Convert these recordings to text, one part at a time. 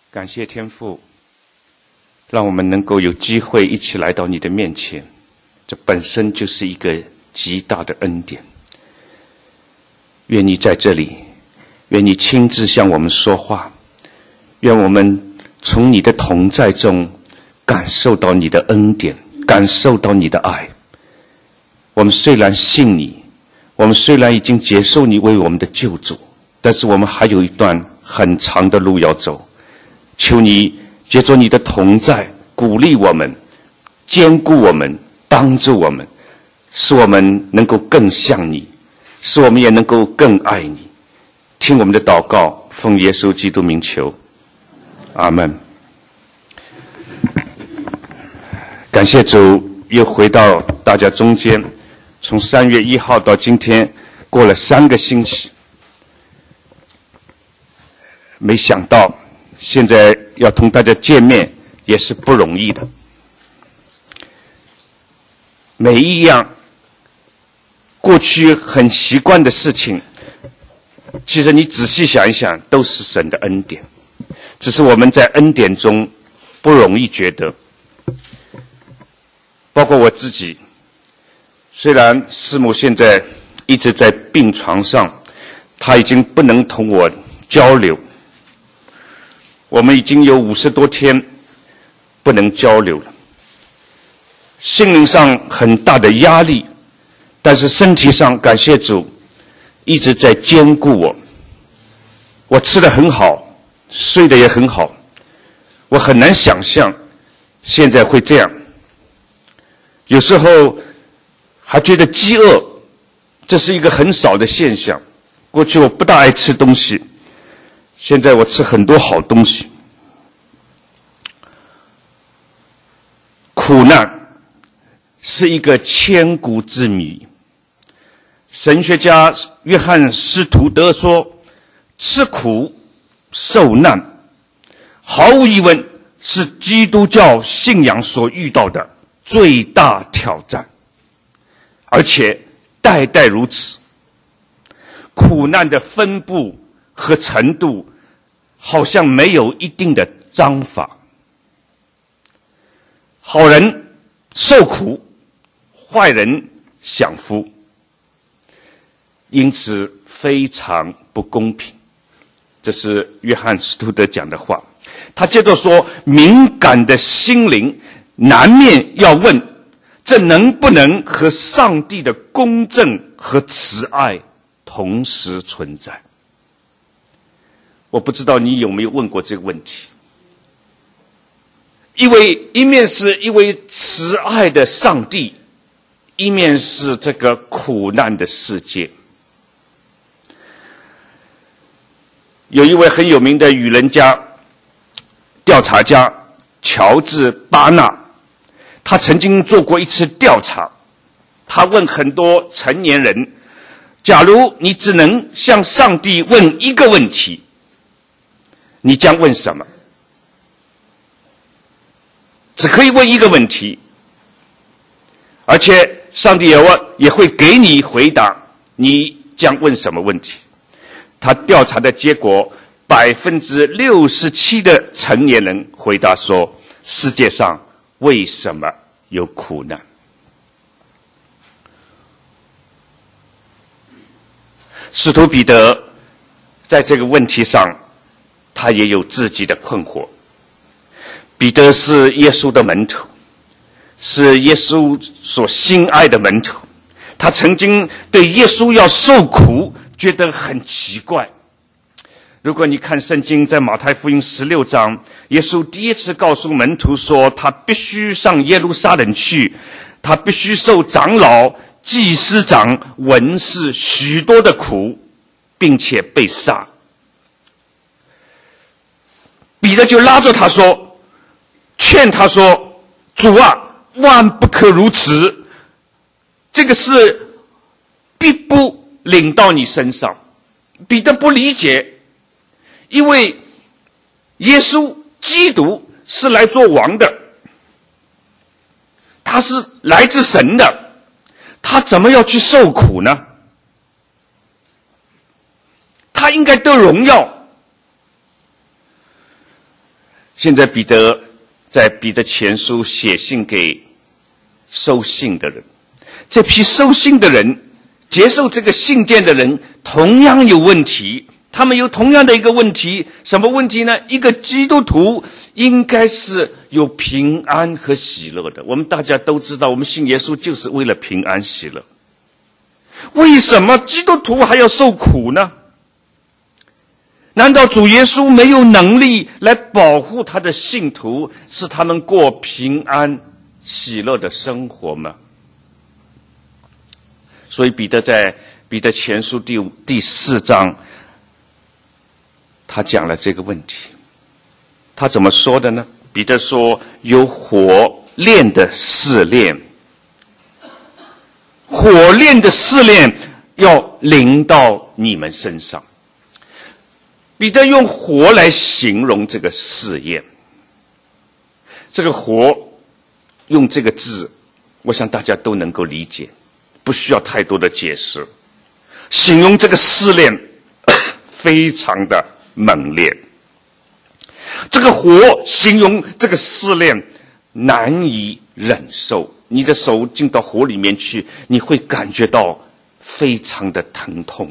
感谢天父，让我们能够有机会一起来到你的面前，这本身就是一个极大的恩典。愿你在这里，愿你亲自向我们说话，愿我们从你的同在中感受到你的恩典，感受到你的爱。我们虽然信你，我们虽然已经接受你为我们的救主，但是我们还有一段很长的路要走。求你借着你的同在鼓励我们，坚固我们，帮助我们，使我们能够更像你，使我们也能够更爱你。听我们的祷告，奉耶稣基督名求，阿们。感谢主，又回到大家中间，从3月1号到今天过了3个星期，没想到现在要同大家见面也是不容易的。每一样过去很习惯的事情，其实你仔细想一想，都是神的恩典，只是我们在恩典中不容易觉得。包括我自己，虽然师母现在一直在病床上，她已经不能同我交流，我们已经有50多天不能交流了，心灵上很大的压力，但是身体上感谢主一直在兼顾我。我吃得很好，睡得也很好，我很难想象现在会这样。有时候还觉得饥饿，这是一个很少的现象。过去我不大爱吃东西，现在我吃很多好东西。苦难是一个千古之谜。神学家约翰施图德说，吃苦受难毫无疑问是基督教信仰所遇到的最大挑战，而且代代如此。苦难的分布和程度好像没有一定的章法。好人受苦，坏人享福，因此非常不公平。这是约翰施图德讲的话。他接着说，敏感的心灵难免要问，这能不能和上帝的公正和慈爱同时存在？我不知道你有没有问过这个问题。因为一面是一位慈爱的上帝，一面是这个苦难的世界。有一位很有名的语人家、调查家乔治·巴纳，他曾经做过一次调查。他问很多成年人，假如你只能向上帝问一个问题，你将问什么？只可以问一个问题，而且上帝也会给你回答，你将问什么问题？他调查的结果，67%的成年人回答说，世界上为什么有苦难？使徒彼得在这个问题上，他也有自己的困惑。彼得是耶稣的门徒，是耶稣所心爱的门徒。他曾经对耶稣要受苦觉得很奇怪。如果你看圣经，在马太福音16章，耶稣第一次告诉门徒说，他必须上耶路撒冷去，他必须受长老、祭司长、文士许多的苦，并且被杀。彼得就拉着他说，劝他说，主啊，万不可如此，这个事必不领到你身上。彼得不理解，因为耶稣基督是来做王的，他是来自神的，他怎么要去受苦呢？他应该得荣耀。 现在彼得在彼得前书写信给收信的人，这批收信的人，接受这个信件的人同样有问题，他们有同样的一个问题，什么问题呢？一个基督徒应该是有平安和喜乐的。我们大家都知道，我们信耶稣就是为了平安喜乐。为什么基督徒还要受苦呢？难道主耶稣没有能力来保护他的信徒，使他们过平安喜乐的生活吗？所以彼得在彼得前书第4章，他讲了这个问题。他怎么说的呢？彼得说，有火炼的试炼，火炼的试炼要临到你们身上。彼得用火来形容这个试验。这个火用这个字，我想大家都能够理解，不需要太多的解释。形容这个试炼非常的猛烈。这个火形容这个试炼难以忍受，你的手进到火里面去，你会感觉到非常的疼痛，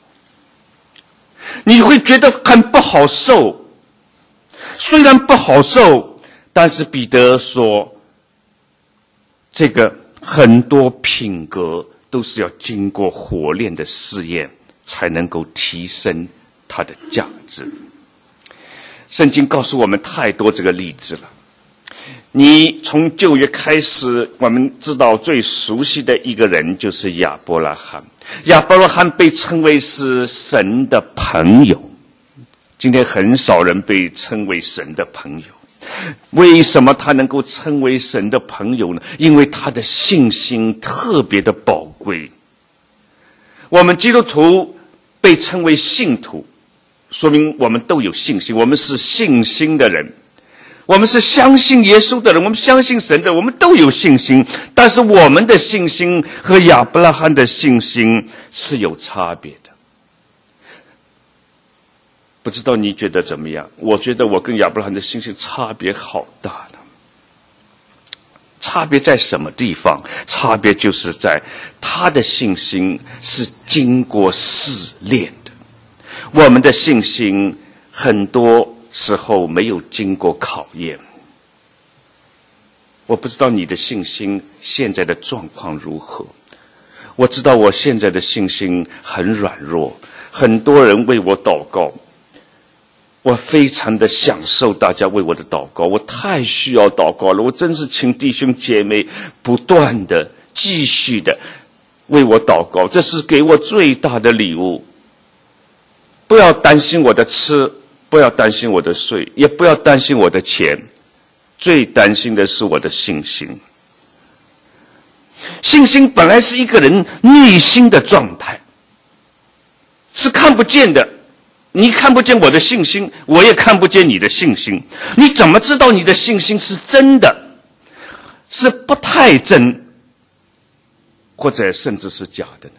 你会觉得很不好受。虽然不好受，但是彼得说，这个很多品格都是要经过火炼的试验才能够提升它的价值。圣经告诉我们太多这个例子了。你从旧约开始，我们知道最熟悉的一个人就是亚伯拉罕。亚伯拉罕被称为是神的朋友，今天很少人被称为神的朋友。为什么他能够称为神的朋友呢？因为他的信心特别的宝贵。我们基督徒被称为信徒，说明我们都有信心，我们是信心的人，我们是相信耶稣的人，我们相信神的人，我们都有信心。但是我们的信心和亚伯拉罕的信心是有差别的。不知道你觉得怎么样？我觉得我跟亚伯拉罕的信心差别好大的。差别在什么地方？差别就是在他的信心是经过试炼的，我们的信心很多时候没有经过考验。我不知道你的信心现在的状况如何，我知道我现在的信心很软弱，很多人为我祷告，我非常的享受大家为我的祷告，我太需要祷告了。我真是请弟兄姐妹不断的继续的为我祷告，这是给我最大的礼物。不要担心我的吃，不要担心我的睡，也不要担心我的钱，最担心的是我的信心。信心本来是一个人内心的状态，是看不见的。你看不见我的信心，我也看不见你的信心。你怎么知道你的信心是真的，是不太真，或者甚至是假的呢？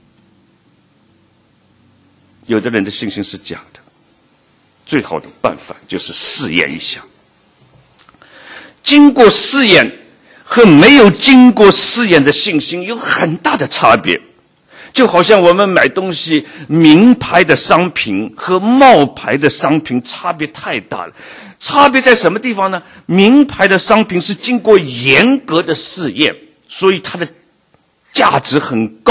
有的人的信心是假的，最好的办法就是试验一下。经过试验和没有经过试验的信心有很大的差别。就好像我们买东西，名牌的商品和冒牌的商品差别太大了。差别在什么地方呢？名牌的商品是经过严格的试验，所以它的价值很高。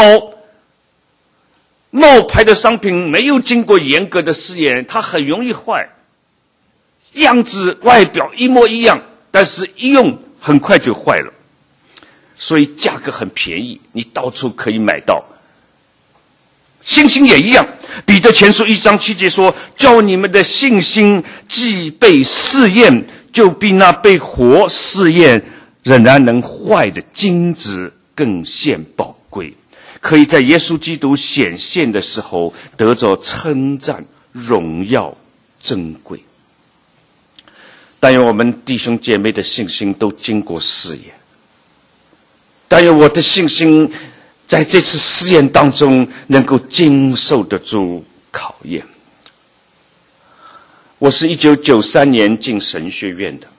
冒牌的商品没有经过严格的试验，它很容易坏，样子外表一模一样，但是一用很快就坏了，所以价格很便宜，你到处可以买到。信心也一样，彼得前书1章7节说，叫你们的信心既被试验，就比那被火试验仍然能坏的金子更显宝贵，可以在耶稣基督显现的时候得着称赞、荣耀、珍贵。但愿我们弟兄姐妹的信心都经过试验，但愿我的信心在这次试验当中能够经受得住考验。 我是1993年进神学院的，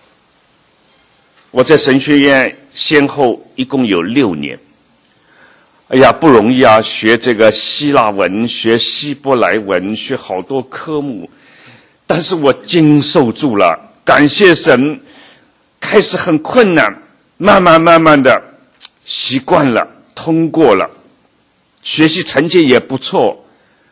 我在神学院先后一共有6年。哎呀，不容易啊！学这个希腊文，学希伯来文，学好多科目，但是我经受住了。感谢神，开始很困难，慢慢的习惯了，通过了，学习成绩也不错，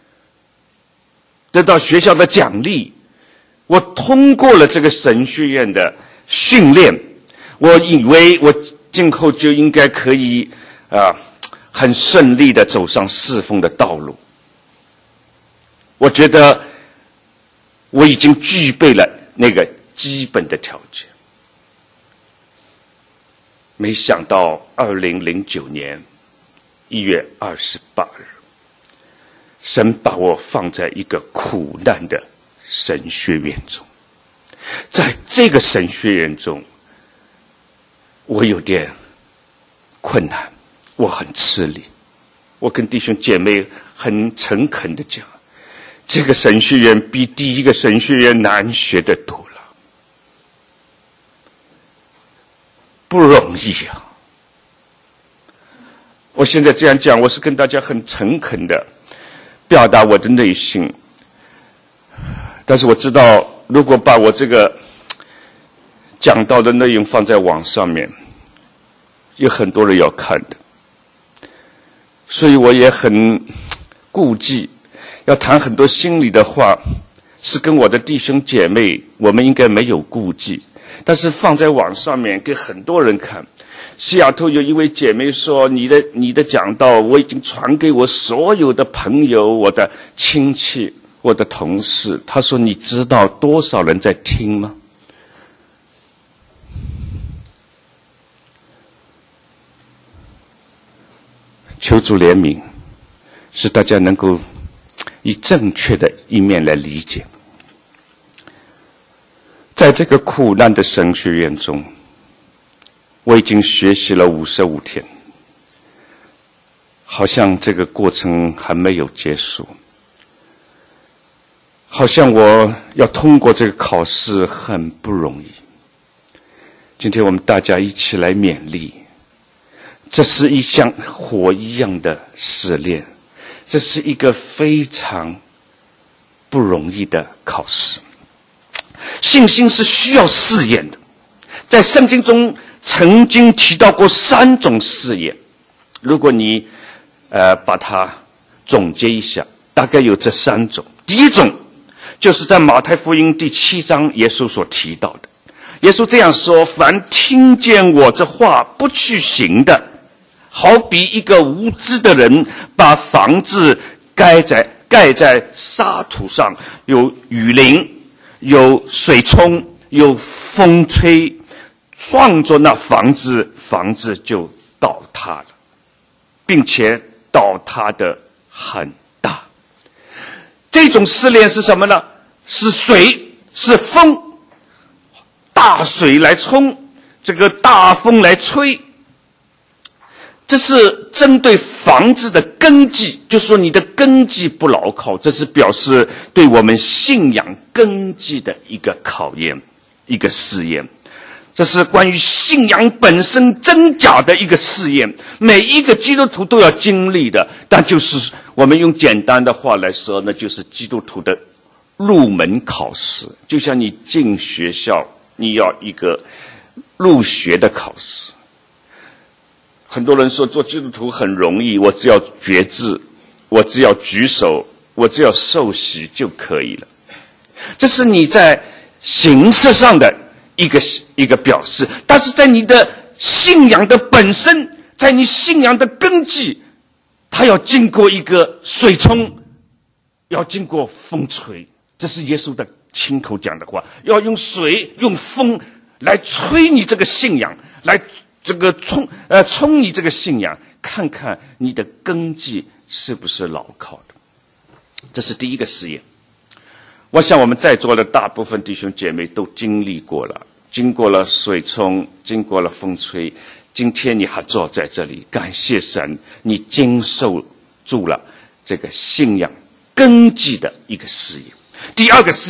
得到学校的奖励。我通过了这个神学院的训练，我以为我今后就应该可以很顺利的走上侍奉的道路。我觉得我已经具备了那个基本的条件。没想到2009年1月28日，神把我放在一个苦难的神学院中。在这个神学院中，我有点困难，我很吃力。我跟弟兄姐妹很诚恳的讲，这个神学院比第一个神学院难学得多了，不容易啊！我现在这样讲，我是跟大家很诚恳的表达我的内心，但是我知道，如果把我这个讲到的内容放在网上面，有很多人要看的，所以我也很顾忌，要谈很多心里的话，是跟我的弟兄姐妹，我们应该没有顾忌，但是放在网上面给很多人看。西雅图有一位姐妹说，你的讲道我已经传给我所有的朋友、我的亲戚、我的同事。她说，你知道多少人在听吗？求主怜悯，使大家能够以正确的一面来理解。在这个苦难的神学院中，我已经学习了55天，好像这个过程还没有结束，好像我要通过这个考试很不容易。今天我们大家一起来勉励，这是一项火一样的试炼，这是一个非常不容易的考试。信心是需要试验的，在圣经中曾经提到过3种试验，如果你把它总结一下，大概有这3种。第一种就是在马太福音第7章耶稣所提到的，耶稣这样说，凡听见我这话不去行的，好比一个无知的人把房子盖在沙土上，有雨淋，有水冲，有风吹，撞着那房子，房子就倒塌了，并且倒塌的很大。这种试炼是什么呢？是水，是风，大水来冲，这个大风来吹。这是针对房子的根基，就是说你的根基不牢靠，这是表示对我们信仰根基的一个考验，一个试验。这是关于信仰本身真假的一个试验，每一个基督徒都要经历的。但就是我们用简单的话来说，那就是基督徒的入门考试，就像你进学校，你要一个入学的考试。很多人说做基督徒很容易，我只要决志，我只要举手，我只要受洗就可以了。这是你在形式上的一个表示，但是在你的信仰的本身，在你信仰的根基，它要经过一个水冲，要经过风吹。这是耶稣的亲口讲的话，要用水用风来吹你这个信仰，来这个冲你这个信仰，看看你的根基是不是牢靠的。这是第一个试验。我想我们在座的大部分弟兄姐妹都经历过了，经过了水冲，经过了风吹，今天你还坐在这里，感谢神，你经受住了这个信仰根基的一个试验。第二个试验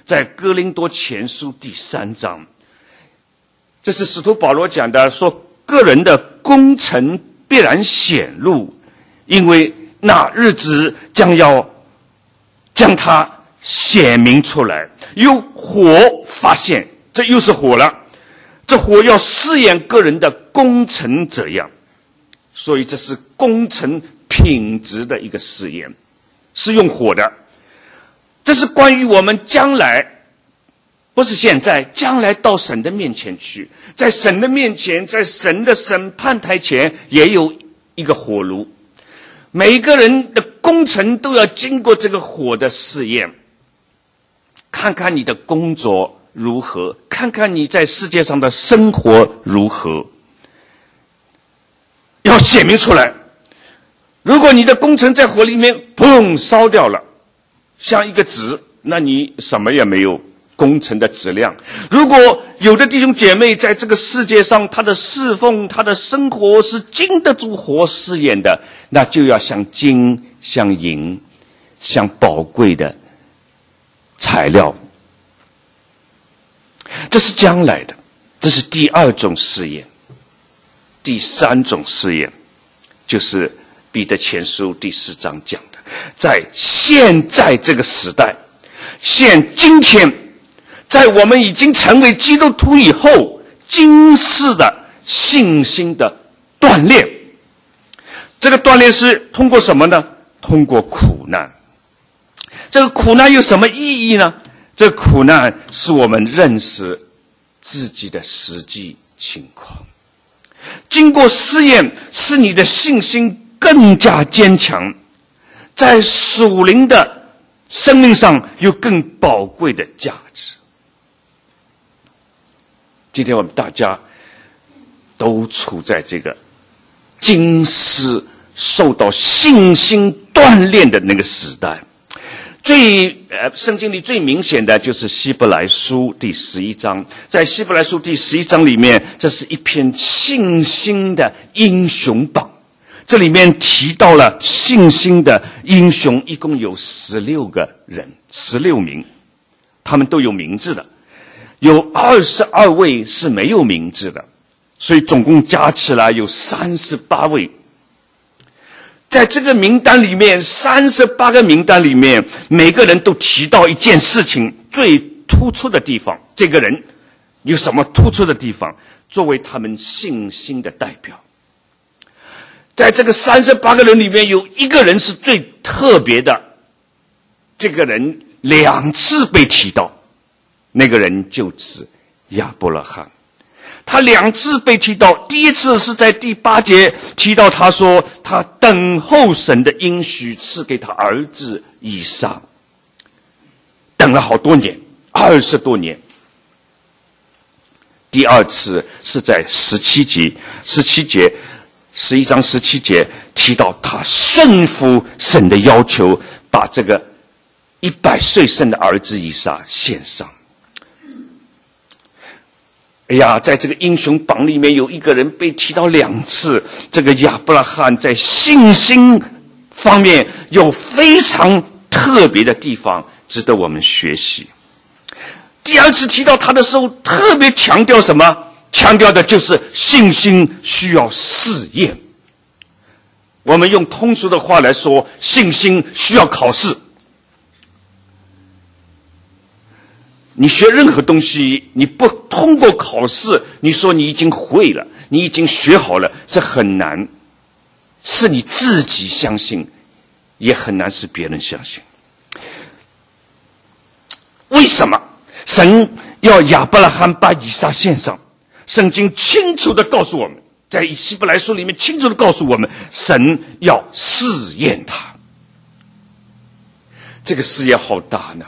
在哥林多前书第3章，这是使徒保罗讲的，说个人的功成必然显露，因为那日子将要将它显明出来，有火发现，这又是火了，这火要试验个人的功成怎样，所以这是功成品质的一个试验，是用火的。这是关于我们将来，不是现在，将来到神的面前去，在神的面前，在神的审判台前也有一个火炉，每一个人的工程都要经过这个火的试验，看看你的工作如何，看看你在世界上的生活如何，要显明出来。如果你的工程在火里面砰烧掉了，像一个纸，那你什么也没有，工程的质量。如果有的弟兄姐妹在这个世界上，他的侍奉，他的生活是经得住火试验的，那就要像金，像银，像宝贵的材料。这是将来的，这是第2种试验。第3种试验就是彼得前书第4章讲的，在现在这个时代，今天，在我们已经成为基督徒以后，今世的信心的锻炼。这个锻炼是通过什么呢？通过苦难。这个苦难有什么意义呢？这个苦难是我们认识自己的实际情况，经过试验，使你的信心更加坚强，在属灵的生命上有更宝贵的价值。今天我们大家都处在这个今世受到信心锻炼的那个时代。圣经里最明显的就是希伯来书第11章。在希伯来书第11章里面，这是一篇信心的英雄榜，这里面提到了信心的英雄，一共有16个人，16名，他们都有名字的，有22位是没有名字的，所以总共加起来有38位。在这个名单里面，38个名单里面，每个人都提到一件事情最突出的地方，这个人有什么突出的地方，作为他们信心的代表。在这个38个人里面，有一个人是最特别的，这个人2次被提到，那个人就是亚伯拉罕。他2次被提到，第一次是在第8节提到，他说他等候神的应许赐给他儿子以撒，等了好多年，20多年。第2次是在17节11章17节提到他顺服神的要求，把这个100岁生的儿子以撒献上。哎呀，在这个英雄榜里面有一个人被提到2次，这个亚伯拉罕在信心方面有非常特别的地方，值得我们学习。第2次提到他的时候，特别强调什么？强调的就是信心需要试验。我们用通俗的话来说，信心需要考试。你学任何东西，你不通过考试，你说你已经会了，你已经学好了，这很难，是你自己相信，也很难使别人相信。为什么神要亚伯拉罕把以撒献上？圣经清楚地告诉我们，在希伯来书里面清楚地告诉我们，神要试验他。这个试验好大呢，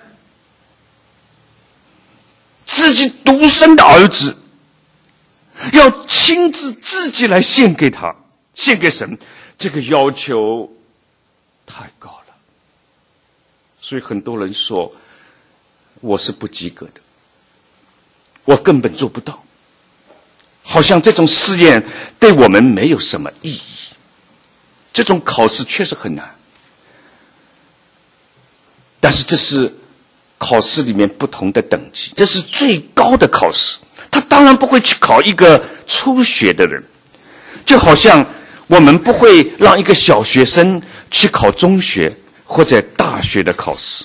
自己独生的儿子要亲自自己来献给他，献给神，这个要求太高了。所以很多人说我是不及格的，我根本做不到，好像这种试验对我们没有什么意义。这种考试确实很难，但是这是考试里面不同的等级，这是最高的考试。他当然不会去考一个初学的人，就好像我们不会让一个小学生去考中学或者大学的考试。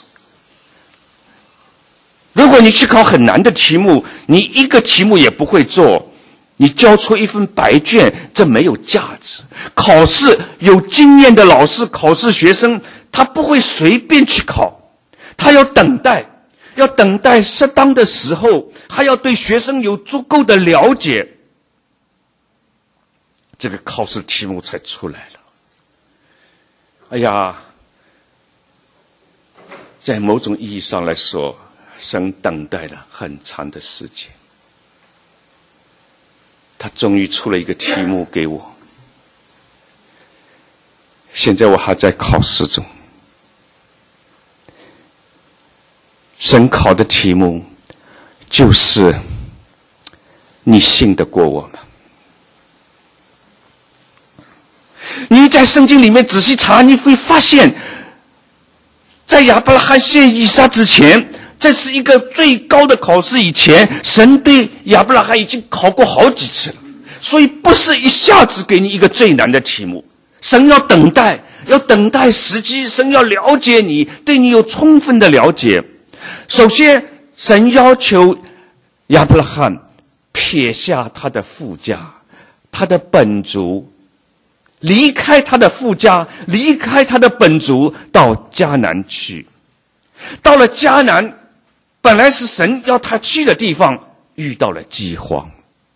如果你去考很难的题目，你一个题目也不会做，你交出一份白卷，这没有价值。考试有经验的老师，考试学生他不会随便去考，他要等待，要等待适当的时候，还要对学生有足够的了解，这个考试题目才出来了。哎呀，在某种意义上来说，神等待了很长的时间，他终于出了一个题目给我。现在我还在考试中，神考的题目就是你信得过我吗？你在圣经里面仔细查，你会发现在亚伯拉罕献以撒之前，这是一个最高的考试。以前神对亚伯拉罕已经考过好几次了，所以不是一下子给你一个最难的题目，神要等待，要等待时机，神要了解你，对你有充分的了解。首先神要求亚伯拉罕撇下他的父家，他的本族，离开他的父家，离开他的本族，到迦南去。到了迦南，本来是神要他去的地方，遇到了饥荒。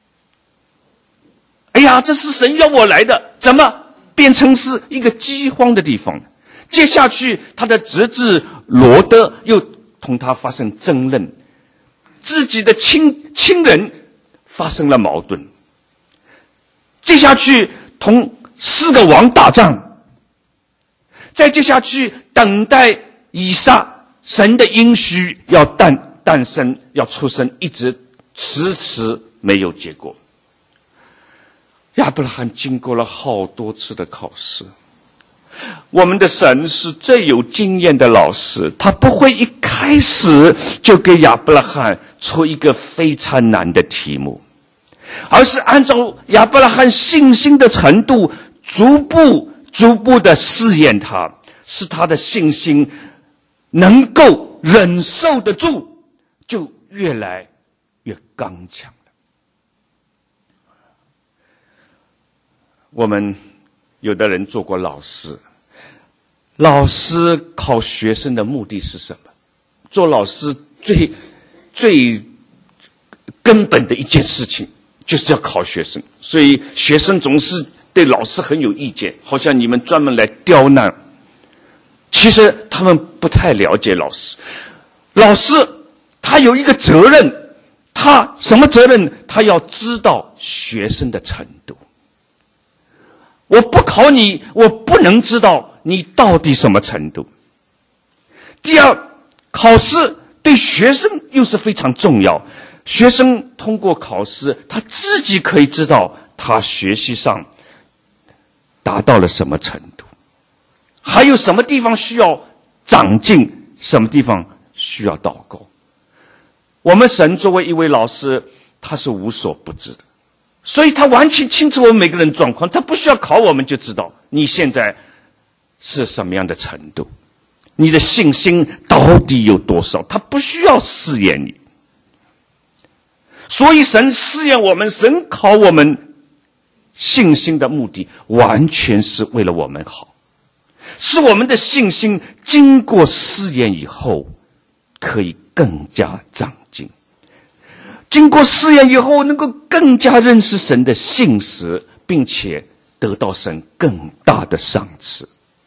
哎呀，这是神要我来的，怎么变成是一个饥荒的地方呢？接下去他的侄子罗德又同他发生争论，自己的亲人发生了矛盾。接下去同4个王打仗，再接下去等待以撒，神的应许要诞生，要出生，一直迟迟没有结果。亚伯拉罕经过了好多次的考试。我们的神是最有经验的老师，他不会一开始就给亚伯拉罕出一个非常难的题目，而是按照亚伯拉罕信心的程度，逐步的试验他，使他的信心能够忍受得住，就越来越刚强了。我们有的人做过老师，老师考学生的目的是什么？做老师最根本的一件事情就是要考学生，所以学生总是对老师很有意见，好像你们专门来刁难。其实他们不太了解老师。老师他有一个责任，他什么责任？他要知道学生的程度。我不考你，我不能知道你到底什么程度。第二，考试对学生又是非常重要。学生通过考试，他自己可以知道他学习上达到了什么程度，还有什么地方需要长进，什么地方需要祷告。我们神作为一位老师，他是无所不知的，所以他完全清楚我们每个人状况，他不需要考我们就知道你现在是什么样的程度，你的信心到底有多少，他不需要试验你。所以神试验我们，神考我们信心的目的完全是为了我们好，是我们的信心经过试验以后可以更加长进，经过试验以后能够更加认识神的信实，并且得到神更大的赏赐。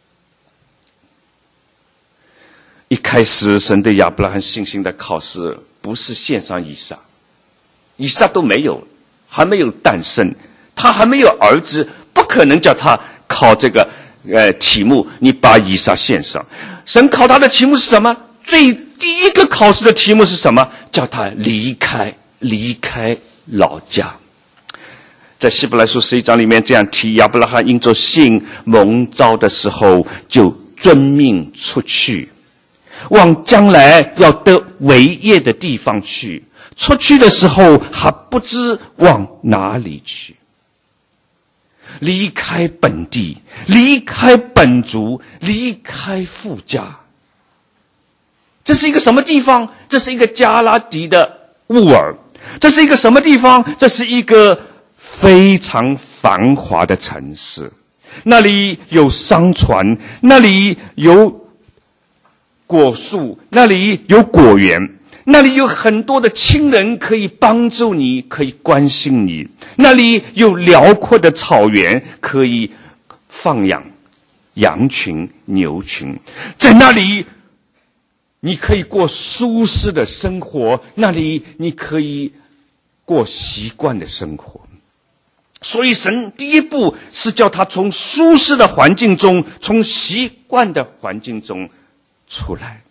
一开始神对亚伯拉罕信心的考试不是献上以撒，以撒都没有，还没有诞生，他还没有儿子，不可能叫他考这个题目，你把以撒献上。神考他的题目是什么？第一个考试的题目是什么？叫他离开老家。在希伯来书11章里面这样提，亚伯拉罕因着信蒙召的时候，就遵命出去， 往将来要得为业的地方去，出去的时候还不知往哪里去。离开本地，离开本族，离开父家。这是一个什么地方？这是一个加拉底的乌尔。这是一个什么地方？这是一个非常繁华的城市，那里有商船，那里有果树，那里有果园，那里有很多的亲人可以帮助你，可以关心你，那里有辽阔的草原可以放养羊群牛群，在那里你可以过舒适的生活，那里你可以过习惯的生活。所以神第一步是叫他从舒适的环境中，从习惯的环境中出来。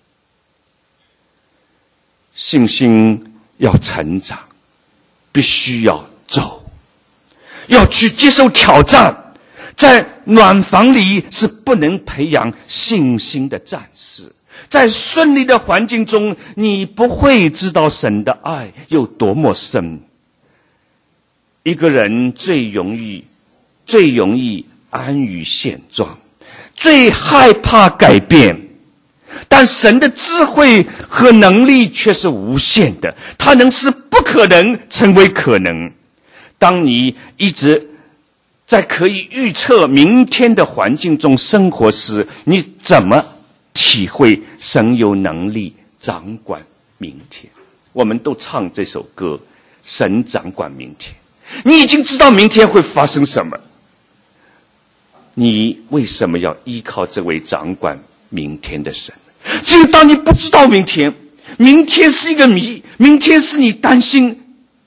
信心要成长，必须要走，要去接受挑战。在暖房里是不能培养信心的战士，在顺利的环境中，你不会知道神的爱有多么深。一个人最容易安于现状，最害怕改变。但神的智慧和能力却是无限的，它能使不可能成为可能。当你一直在可以预测明天的环境中生活时，你怎么体会神有能力掌管明天？我们都唱这首歌，神掌管明天。你已经知道明天会发生什么，你为什么要依靠这位掌管明天的神？只有当你不知道明天是一个谜，明天是你担心。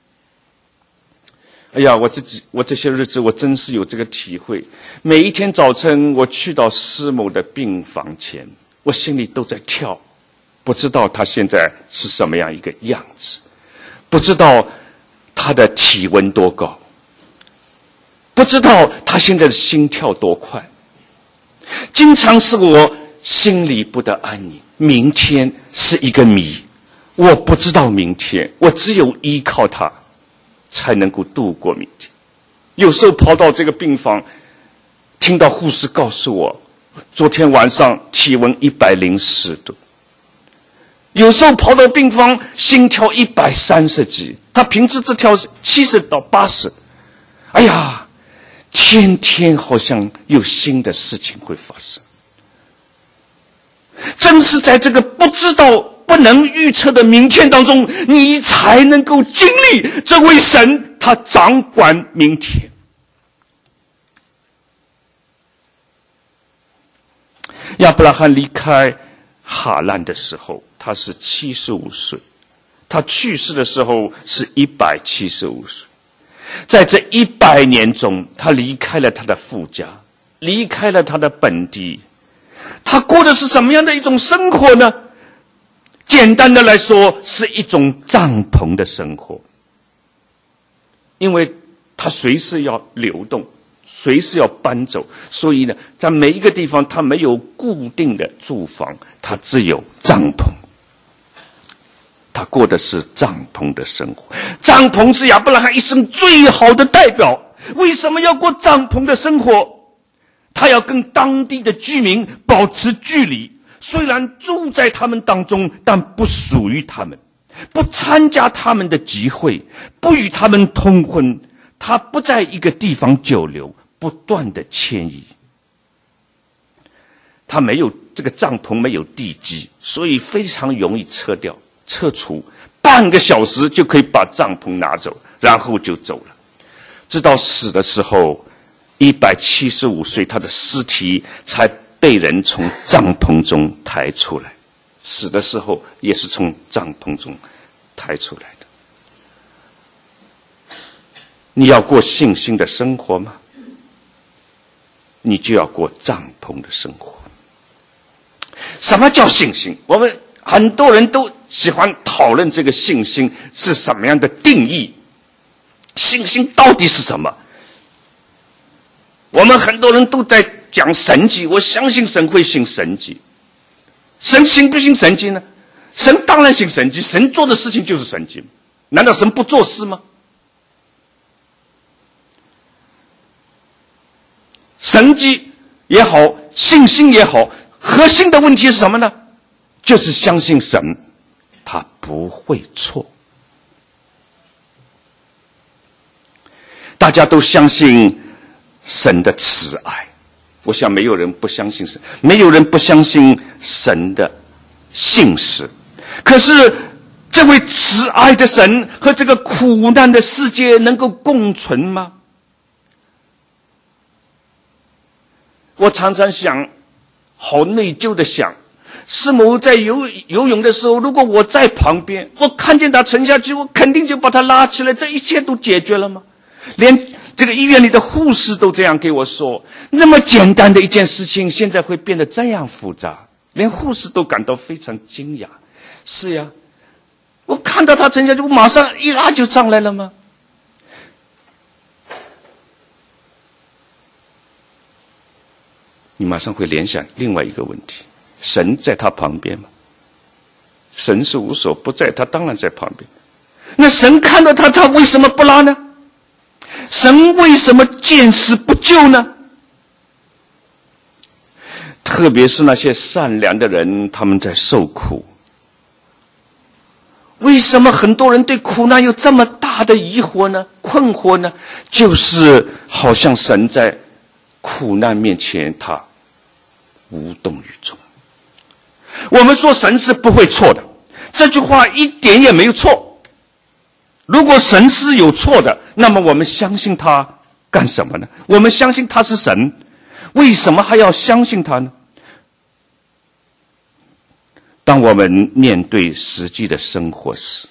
哎呀，我这些日子我真是有这个体会。每一天早晨我去到施某的病房前，我心里都在跳，不知道他现在是什么样一个样子，不知道他的体温多高，不知道他现在的心跳多快。经常是我心里不得安宁，明天是一个谜，我不知道明天，我只有依靠他才能够度过明天。有时候跑到这个病房，听到护士告诉我昨天晚上体温104度，有时候跑到病房心跳130几，他平时只跳70到80。哎呀，天天好像有新的事情会发生。正是在这个不知道不能预测的明天当中，你才能够经历这位神他掌管明天。亚伯拉罕离开哈兰的时候他是75岁，他去世的时候是175岁。在这100年中，他离开了他的父家，离开了他的本地。他过的是什么样的一种生活呢？简单的来说，是一种帐篷的生活。因为他随时要流动，随时要搬走，所以呢，在每一个地方他没有固定的住房，他只有帐篷。他过的是帐篷的生活。帐篷是亚伯拉罕一生最好的代表。为什么要过帐篷的生活？他要跟当地的居民保持距离，虽然住在他们当中，但不属于他们，不参加他们的集会，不与他们通婚。他不在一个地方久留，不断的迁移。他没有这个帐篷没有地基，所以非常容易撤除，半个小时就可以把帐篷拿走，然后就走了。直到死的时候175岁，他的尸体才被人从帐篷中抬出来。死的时候也是从帐篷中抬出来的。你要过信心的生活吗？你就要过帐篷的生活。什么叫信心？我们很多人都喜欢讨论这个信心是什么样的定义，信心到底是什么？我们很多人都在讲神迹，我相信神会行神迹。 神信不信神迹呢？神当然信神迹，神做的事情就是神迹。难道神不做事吗？神迹也好，信心也好，核心的问题是什么呢？就是相信神，他不会错。大家都相信神的慈爱，我想没有人不相信神，没有人不相信神的信实。可是这位慈爱的神和这个苦难的世界能够共存吗？我常常想，好内疚的想，师母在游泳的时候，如果我在旁边，我看见他沉下去，我肯定就把他拉起来，这一切都解决了吗？连这个医院里的护士都这样给我说，那么简单的一件事情，现在会变得这样复杂，连护士都感到非常惊讶。是呀，我看到他沉下去，我马上一拉就上来了吗？你马上会联想另外一个问题，神在他旁边吗？神是无所不在，他当然在旁边。那神看到他，他为什么不拉呢？神为什么见死不救呢？特别是那些善良的人，他们在受苦。为什么很多人对苦难有这么大的疑惑呢？困惑呢？就是好像神在苦难面前他无动于衷。我们说神是不会错的，这句话一点也没有错。如果神是有错的，那么我们相信他干什么呢？我们相信他是神，为什么还要相信他呢？当我们面对实际的生活时，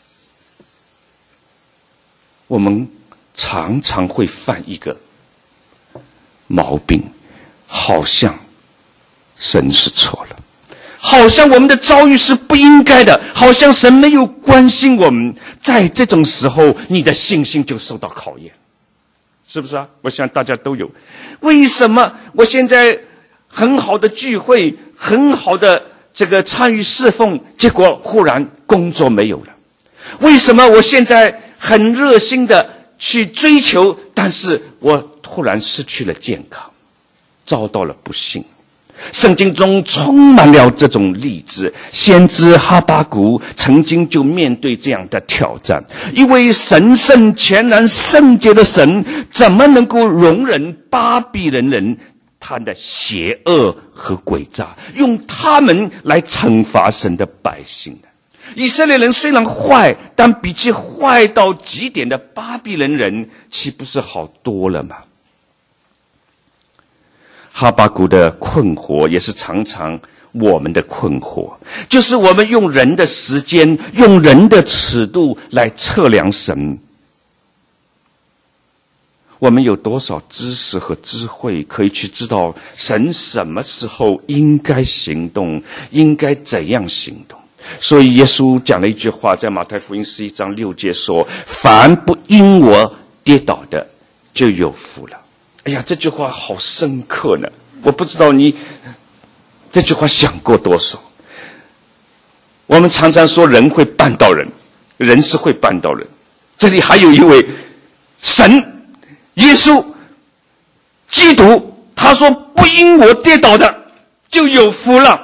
我们常常会犯一个毛病，好像神是错了，好像我们的遭遇是不应该的，好像神没有关心我们。在这种时候，你的信心就受到考验，是不是啊？我想大家都有。为什么我现在很好的聚会，很好的这个参与侍奉，结果忽然工作没有了？为什么我现在很热心的去追求，但是我突然失去了健康，遭到了不幸？圣经中充满了这种例子，先知哈巴谷曾经就面对这样的挑战。一位神圣全然圣洁的神，怎么能够容忍巴比伦人他的邪恶和诡诈，用他们来惩罚神的百姓呢？以色列人虽然坏，但比起坏到极点的巴比伦人，岂不是好多了吗？哈巴谷的困惑也是常常我们的困惑，就是我们用人的时间，用人的尺度来测量神。我们有多少知识和智慧可以去知道神什么时候应该行动，应该怎样行动？所以耶稣讲了一句话，在马太福音11章6节说，凡不因我跌倒的就有福了。哎呀，这句话好深刻呢，我不知道你这句话想过多少。我们常常说人会绊倒人，人是会绊倒人，这里还有一位神耶稣基督，他说不因我跌倒的就有福了。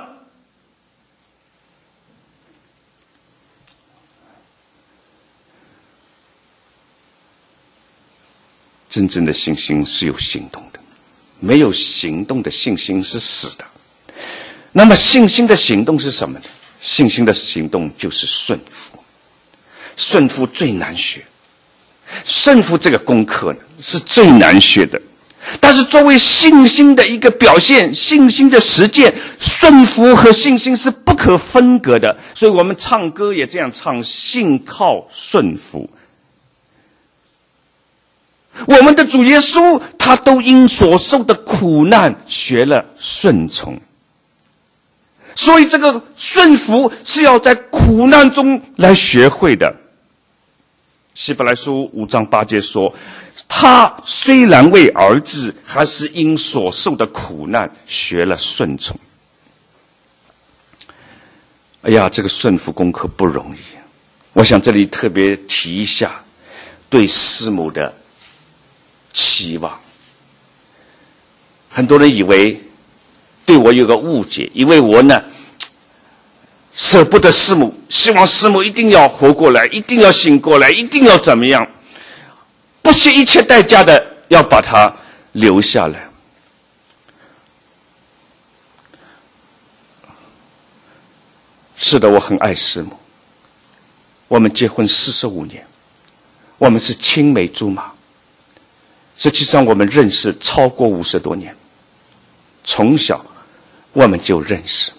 真正的信心是有行动的，没有行动的信心是死的。那么信心的行动是什么呢？信心的行动就是顺服。顺服最难学，顺服这个功课呢是最难学的，但是作为信心的一个表现，信心的实践，顺服和信心是不可分割的。所以我们唱歌也这样唱，信靠顺服。我们的主耶稣他都因所受的苦难学了顺从，所以这个顺服是要在苦难中来学会的。希伯来书5章8节说，他虽然为儿子，还是因所受的苦难学了顺从。 哎呀，这个顺服功课不容易。我想这里特别提一下对师母的期望。很多人以为对我有个误解，以为我呢舍不得师母，希望师母一定要活过来，一定要醒过来，一定要怎么样，不惜一切代价的要把她留下来。是的，我很爱师母，我们结婚45年，我们是青梅竹马，实际上我们认识超过50多年，从小我们就认识。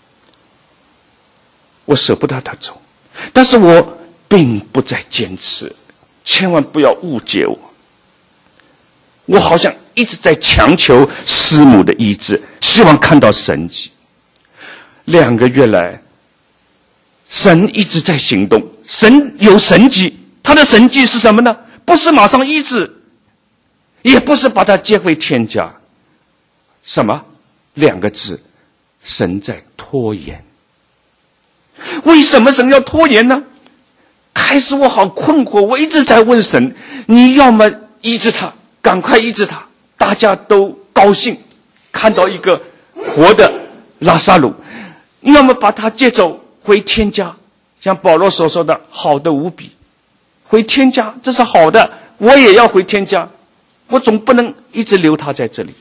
我舍不得他走，但是我并不再坚持，千万不要误解我。我好像一直在强求师母的医治，希望看到神迹。2个月来，神一直在行动，神有神迹，他的神迹是什么呢？不是马上医治，也不是把他接回天家。什么？2个字，神在拖延。为什么神要拖延呢？开始我好困惑，我一直在问神，你要么医治他，赶快医治他，大家都高兴，看到一个活的拉撒路，你要么把他接走回天家，像保罗所说的，好的无比，回天家，这是好的，我也要回天家，我总不能一直留他在这里。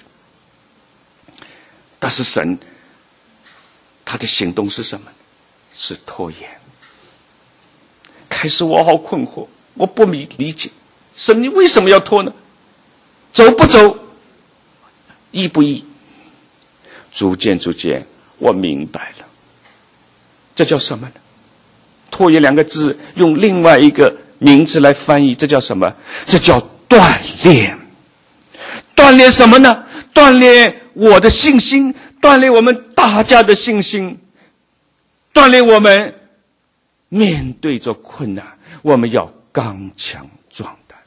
但是神他的行动是什么？是拖延。开始我好困惑，我不理解神，你为什么要拖呢？走不走，易不易？逐渐我明白了，这叫什么呢？拖延2个字用另外一个名字来翻译，这叫什么？这叫锻炼。锻炼什么呢？锻炼我的信心，锻炼我们大家的信心，锻炼我们面对着困难，我们要刚强壮胆。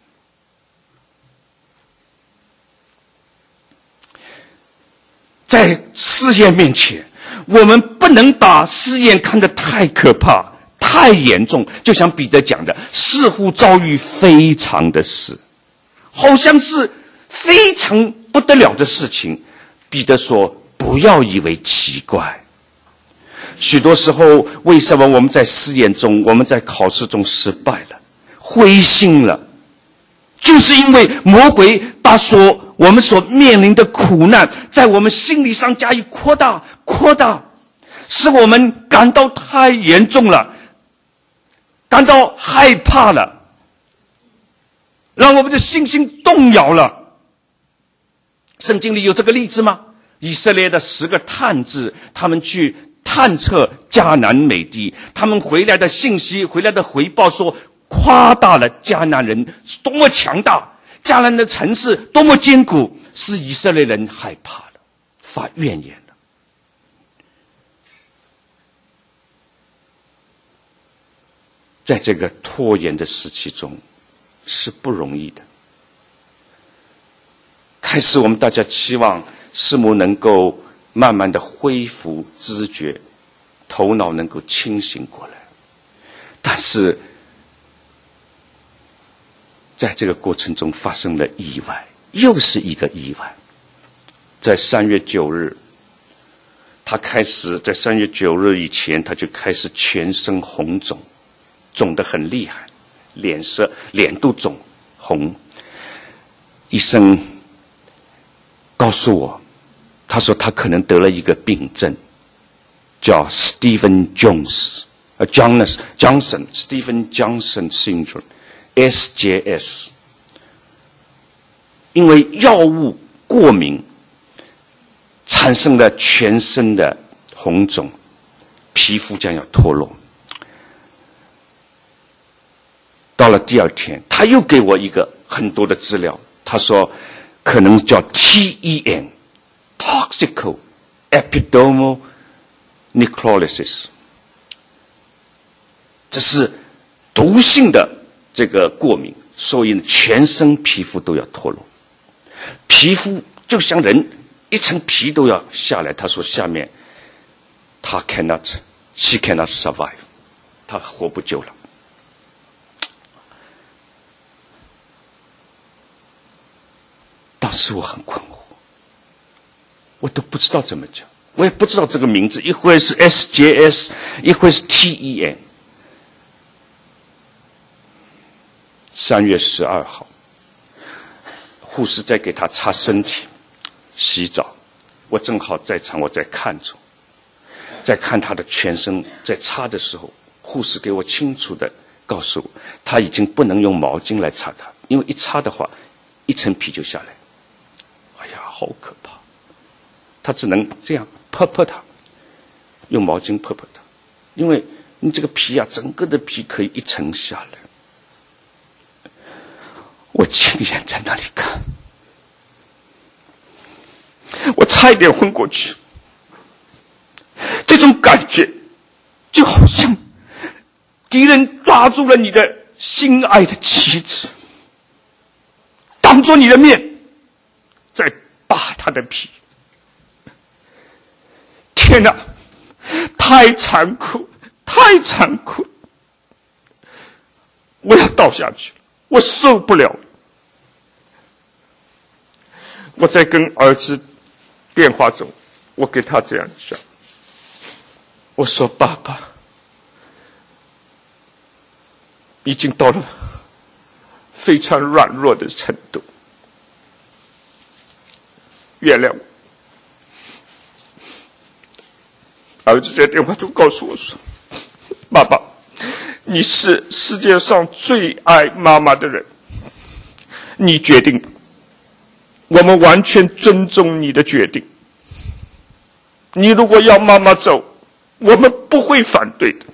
在试验面前，我们不能把试验看得太可怕、太严重，就像彼得讲的，似乎遭遇非常的事，好像是非常不得了的事情。彼得说，不要以为奇怪。许多时候，为什么我们在试验中，我们在考试中失败了，灰心了，就是因为魔鬼把我们所面临的苦难在我们心理上加以扩大，使我们感到太严重了，感到害怕了，让我们的信心动摇了。圣经里有这个例子吗？以色列的10个探子，他们去探测迦南美地，他们回来的信息，回来的回报说，夸大了迦南人多么强大，迦南的城市多么坚固，使以色列人害怕了，发怨言了。在这个拖延的时期中，是不容易的。开始我们大家期望师母能够慢慢的恢复知觉，头脑能够清醒过来，但是在这个过程中发生了意外，又是一个意外。在3月9日，他开始在3月9日以前，他就开始全身红肿，肿得很厉害，脸都肿红。医生告诉我，他说他可能得了一个病症，叫 Stephen Johnson Syndrome SJS。 因为药物过敏产生了全身的红肿，皮肤将要脱落。到了第2天，他又给我一个很多的资料，他说可能叫 TEN Toxical Epidermal Necrosis， 这是毒性的这个过敏，所以全身皮肤都要脱落，皮肤就像人一层皮都要下来。他说下面他 cannot She cannot survive， 她活不久了。当时我很困惑，我都不知道怎么讲，我也不知道这个名字，一会是 SJS， 一会是 TEN。3月12号，护士在给他擦身体、洗澡，我正好在场，我在看着，在看他的全身，在擦的时候，护士给我清楚的告诉我，他已经不能用毛巾来擦他，因为一擦的话，一层皮就下来。哎呀，好可怕！他只能这样泼他，用毛巾泼他，因为你这个皮啊，整个的皮可以一层下来。我亲眼在那里看，我差一点昏过去。这种感觉就好像敌人抓住了你的心爱的妻子，当着你的面在扒他的皮。天哪，太残酷，太残酷！我要倒下去，我受不了。我在跟儿子电话中，我给他这样讲，我说：“爸爸，已经到了非常软弱的程度，原谅我。”儿子在电话中告诉我说：“爸爸，你是世界上最爱妈妈的人，你决定吧，我们完全尊重你的决定。你如果要妈妈走，我们不会反对的。”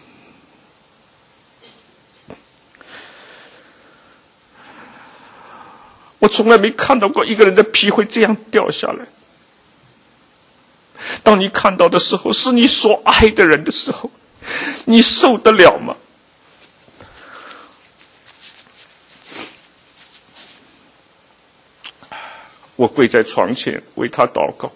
我从来没看到过一个人的皮会这样掉下来。当你看到的时候，是你所爱的人的时候，你受得了吗？我跪在床前为他祷告，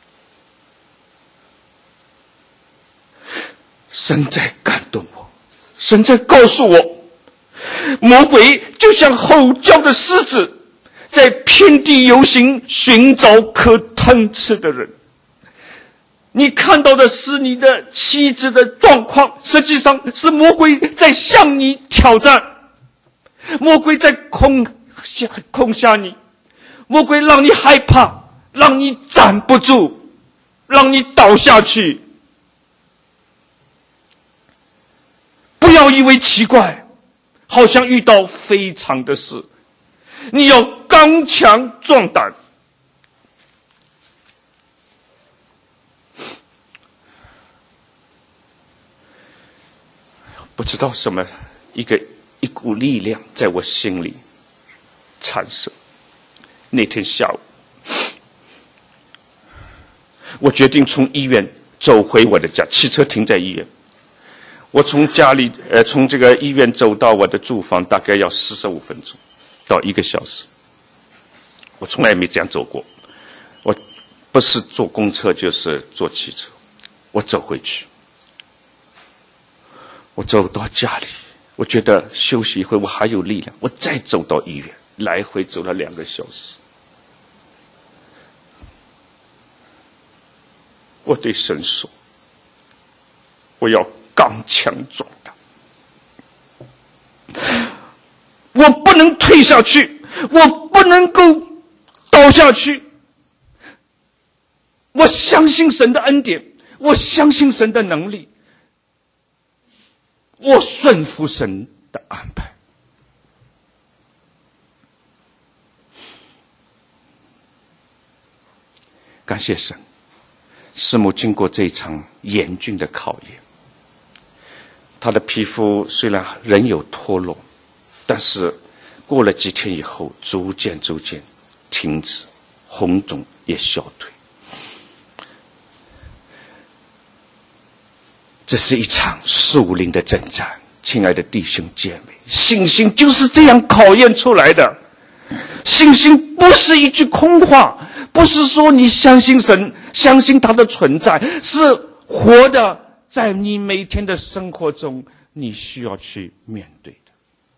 神在感动我，神在告诉我，魔鬼就像吼叫的狮子，在遍地游行，寻找可吞吃的人。你看到的是你的妻子的状况，实际上是魔鬼在向你挑战，魔鬼在恐吓你，魔鬼让你害怕，让你站不住，让你倒下去。不要以为奇怪，好像遇到非常的事，你要刚强壮胆。不知道什么一股力量在我心里产生。那天下午，我决定从医院走回我的家，汽车停在医院。我从家里从这个医院走到我的住房大概要45分钟到1个小时。我从来没这样走过，我不是坐公车就是坐汽车，我走回去。我走到家里，我觉得休息一会我还有力量，我再走到医院，来回走了2个小时。我对神说，我要刚强壮胆，我不能退下去，我不能够倒下去。我相信神的恩典，我相信神的能力，我顺服神的安排。感谢神，师母经过这场严峻的考验，她的皮肤虽然仍有脱落，但是过了几天以后，逐渐停止，红肿也消退。这是一场属灵的征战，亲爱的弟兄姐妹，信心就是这样考验出来的。信心不是一句空话，不是说你相信神，相信他的存在，是活的在你每天的生活中你需要去面对的。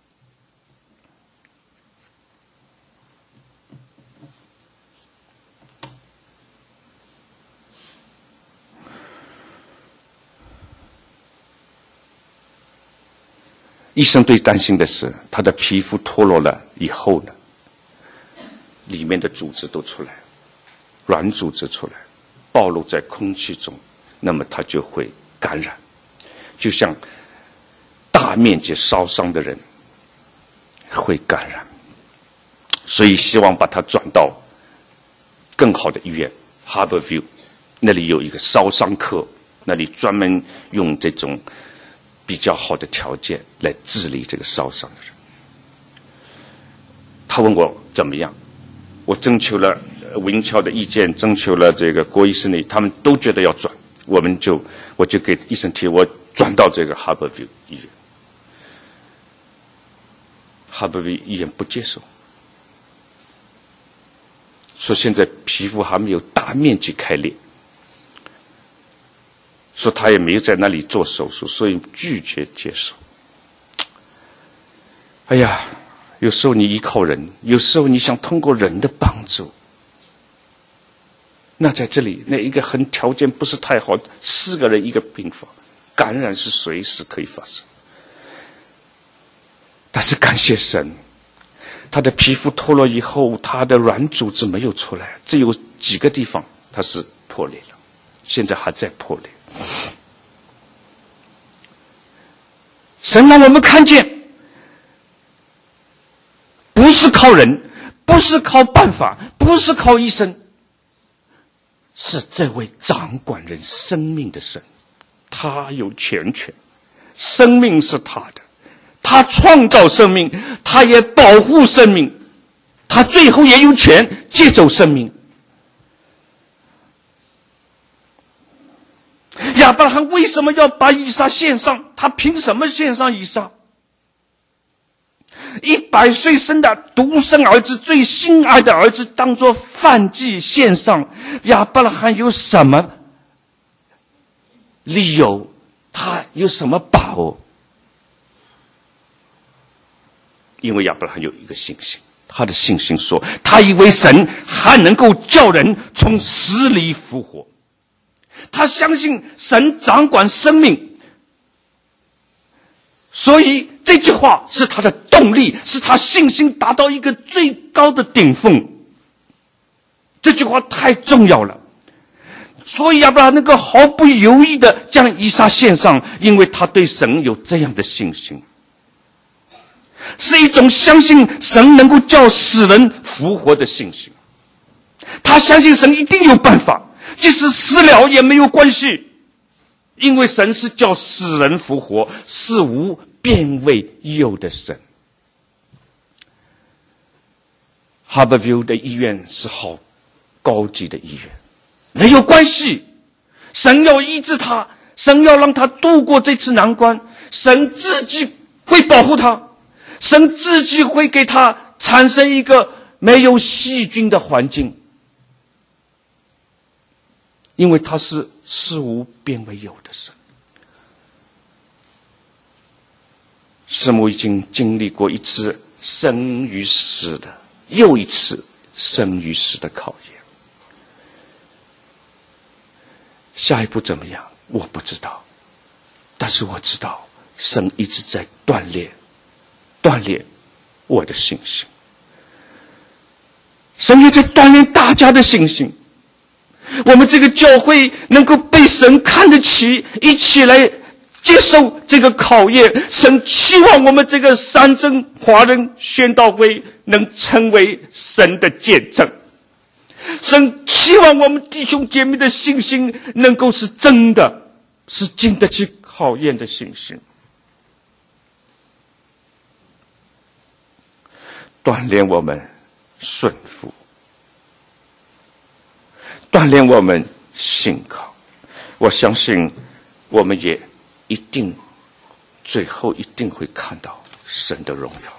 医生最担心的是，他的皮肤脱落了以后呢，里面的组织都出来，软组织出来，暴露在空气中，那么他就会感染，就像大面积烧伤的人会感染。所以希望把他转到更好的医院 Harborview， 那里有一个烧伤科，那里专门用这种比较好的条件来治理这个烧伤的人。他问我怎么样，我征求了文桥的意见，征求了这个郭医生的，他们都觉得要转，我就给医生提，我转到这个 Harborview 医院。Harborview 医院不接受，说现在皮肤还没有大面积开裂，说他也没有在那里做手术，所以拒绝接受。哎呀，有时候你依靠人，有时候你想通过人的帮助。那在这里，那一个很条件不是太好，4个人一个病房，感染是随时可以发生。但是感谢神，他的皮肤脱落以后，他的软组织没有出来，只有几个地方它是破裂了，现在还在破裂。神让我们看见，不是靠人，不是靠办法，不是靠医生，是这位掌管人生命的神，他有全权，生命是他的，他创造生命，他也保护生命，他最后也有权借走生命。亚伯拉罕为什么要把以撒献上？他凭什么献上以撒？100岁生的独生儿子，最心爱的儿子，当作燔祭献上。亚伯拉罕有什么理由？他有什么把握？因为亚伯拉罕有一个信心，他的信心说，他以为神还能够叫人从死里复活。他相信神掌管生命，所以这句话是他的动力，是他信心达到一个最高的顶峰。这句话太重要了，所以亚伯拉罕能够毫不犹豫地将以撒献上，因为他对神有这样的信心，是一种相信神能够叫死人复活的信心。他相信神一定有办法，即使死了也没有关系，因为神是叫死人复活，是无变为有的神。Harborview 的医院是好高级的医院，没有关系，神要医治他，神要让他度过这次难关，神自己会保护他，神自己会给他产生一个没有细菌的环境，因为他是事无变为有的神。师母已经经历过一次生与死的，又一次生与死的考验。下一步怎么样我不知道，但是我知道神一直在锻炼我的信心，神也在锻炼大家的信心。我们这个教会能够被神看得起，一起来接受这个考验，神期望我们这个三真华人宣道会能成为神的见证，神期望我们弟兄姐妹的信心能够是真的，是经得起考验的信心，锻炼我们顺服，锻炼我们信靠。我相信我们也一定最后一定会看到神的荣耀。